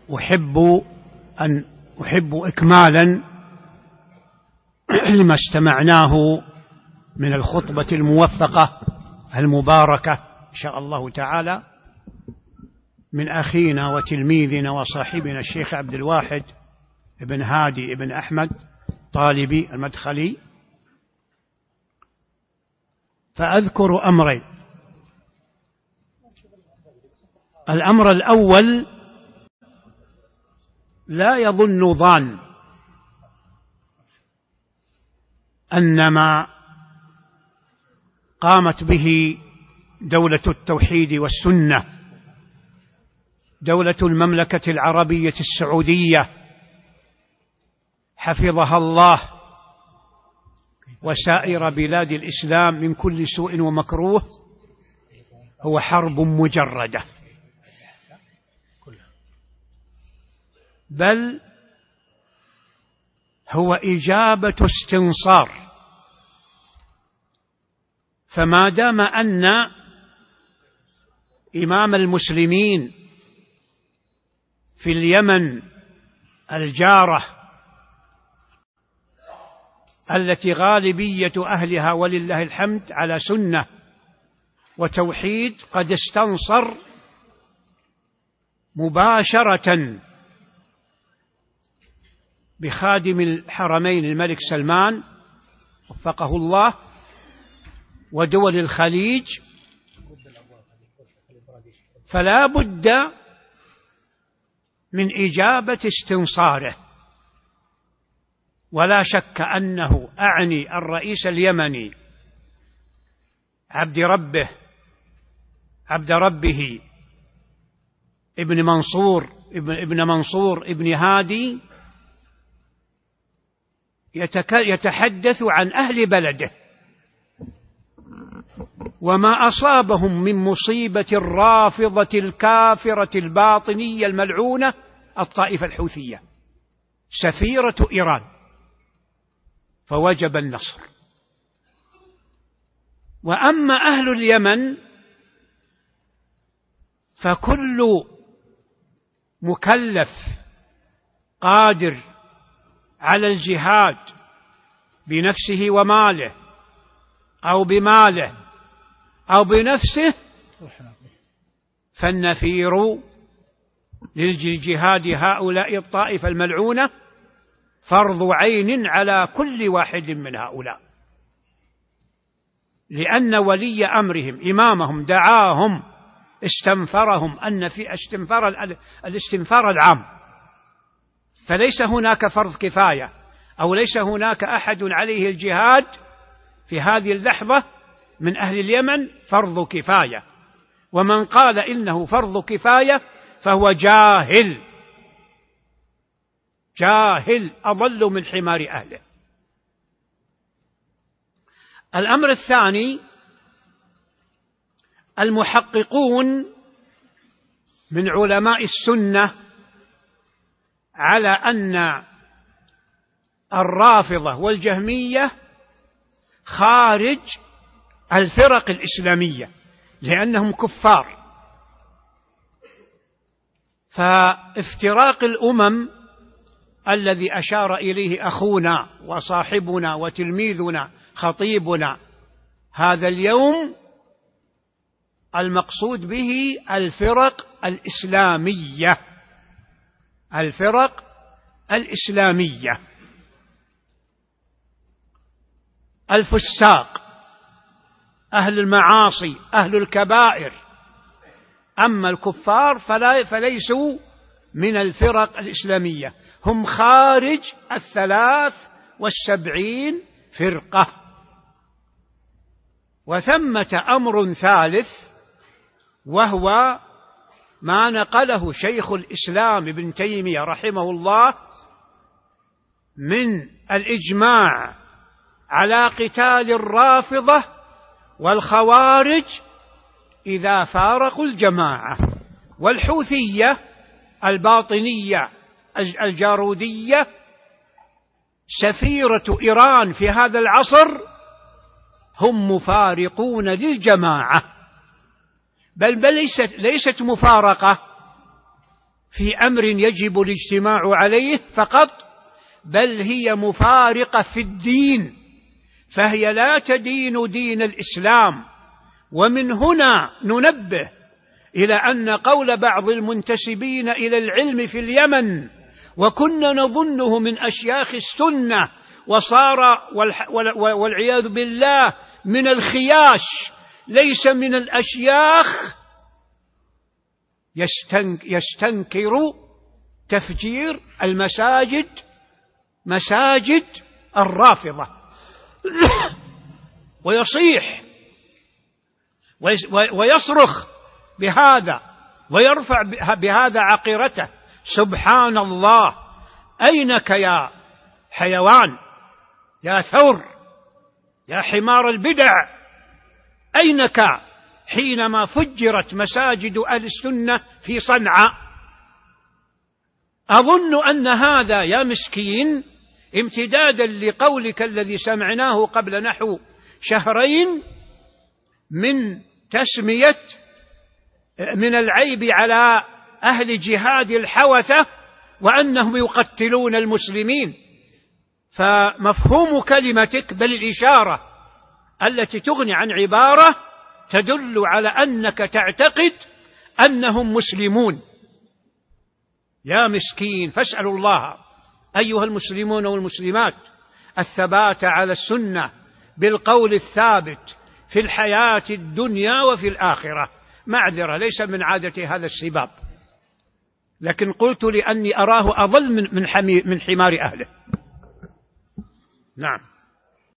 أحب إكمالا لما استمعناه من الخطبة الموفقة المباركة إن شاء الله تعالى من أخينا وتلميذنا وصاحبنا الشيخ عبد الواحد بن هادي بن أحمد طالبي المدخلي. فأذكر أمرين. الأمر الأول: لا يظن ظان أن ما قامت به دولة التوحيد والسنة، دولة المملكة العربية السعودية حفظها الله، وسائر بلاد الإسلام من كل سوء ومكروه، هو حرب مجردة، بل هو إجابة استنصار. فما دام أن إمام المسلمين في اليمن الجارة التي غالبية أهلها ولله الحمد على سنة وتوحيد قد استنصر مباشرة بخادم الحرمين الملك سلمان وفقه الله ودول الخليج، فلا بد من إجابة استنصاره. ولا شك أنه أعني الرئيس اليمني عبد ربه ابن منصور ابن هادي يتحدث عن أهل بلده وما أصابهم من مصيبة الرافضة الكافرة الباطنية الملعونة الطائفة الحوثية سفيرة إيران، فوجب النصر. وأما أهل اليمن فكل مكلف قادر على الجهاد بنفسه وماله أو بماله أو بنفسه فالنفير للجهاد هؤلاء الطائفة الملعونة فرض عين على كل واحد من هؤلاء، لأن ولي أمرهم إمامهم دعاهم استنفرهم أن في الاستنفار العام، فليس هناك فرض كفاية أو ليس هناك أحد عليه الجهاد في هذه اللحظة من أهل اليمن فرض كفاية، ومن قال إنه فرض كفاية فهو جاهل أضل من حمار أهله. الأمر الثاني: المحققون من علماء السنة على أن الرافضة والجهمية خارج الفرق الإسلامية لأنهم كفار. فافتراق الأمم الذي أشار إليه أخونا وصاحبنا وتلميذنا خطيبنا هذا اليوم المقصود به الفرق الإسلامية، الفساق، أهل المعاصي، أهل الكبائر. أما الكفار فليسوا من الفرق الإسلامية، هم خارج 73 فرقة. وثمة أمر ثالث وهو ما نقله شيخ الإسلام ابن تيمية رحمه الله من الإجماع على قتال الرافضة والخوارج إذا فارقوا الجماعة، والحوثية الباطنية الجارودية سفيرة إيران في هذا العصر هم مفارقون للجماعة، بل ليست مفارقة في أمر يجب الاجتماع عليه فقط، بل هي مفارقة في الدين، فهي لا تدين دين الإسلام. ومن هنا ننبه إلى أن قول بعض المنتسبين إلى العلم في اليمن وكنا نظنه من أشياخ السنة وصار والعياذ بالله من الخياش ليس من الأشياخ، يستنكر تفجير المساجد، مساجد الرافضة، ويصيح ويصرخ بهذا ويرفع بهذا عقيرته: سبحان الله، أينك يا حيوان، يا ثور، يا حمار البدع، أينك حينما فجرت مساجد أهل السنة في صنعاء؟ أظن أن هذا يا مسكين امتدادا لقولك الذي سمعناه قبل نحو شهرين من تسمية من العيب على أهل جهاد الحوثة وأنهم يقتلون المسلمين. فمفهوم كلمتك بل الإشارة التي تغني عن عبارة تدل على أنك تعتقد أنهم مسلمون. يا مسكين، فاسألوا الله أيها المسلمون والمسلمات الثبات على السنة بالقول الثابت في الحياة الدنيا وفي الآخرة. معذرة، ليس من عادة هذا السباب، لكن قلت لأني أراه أضل من حمار أهله. نعم.